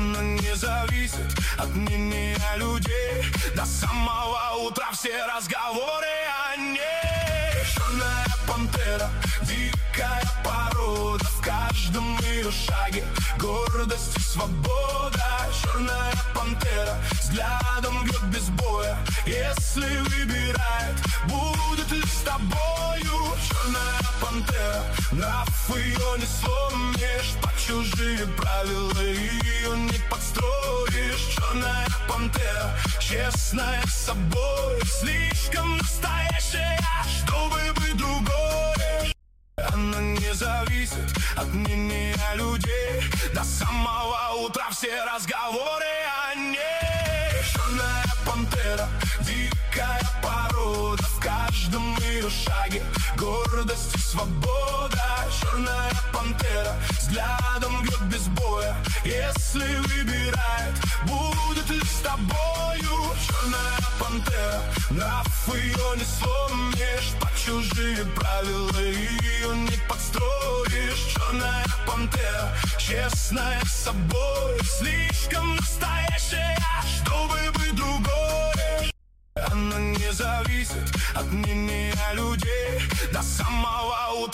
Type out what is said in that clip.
Она не зависит от мнения людей. До самого утра все разговоры о ней. Черная пантера, дикая порода, в каждом ее шаге гордость и свобода. Черная пантера взглядом бьет без боя. Если выбирает, будет ли с тобою. Черная пантера, нрав ее не сломишь, под чужие правила ее не подстроишь. Черная пантера, честная с собой, слишком настоящая, чтобы быть другой. Она не зависит от мнения людей. До самого утра все разговоры о ней. Черная пантера, дикая порода, в каждом ее шаге гордость и свобода. Черная пантера взглядом бьет без боя. Если выбирает, будет ли с тобою. Черная пантера, нрав ее не сломишь, под чужие правила ее не подстроишь. Черная пантера, честная с собой, слишком настоящая, чтобы быть другой. Она не зависит от мнения людей. До самого утра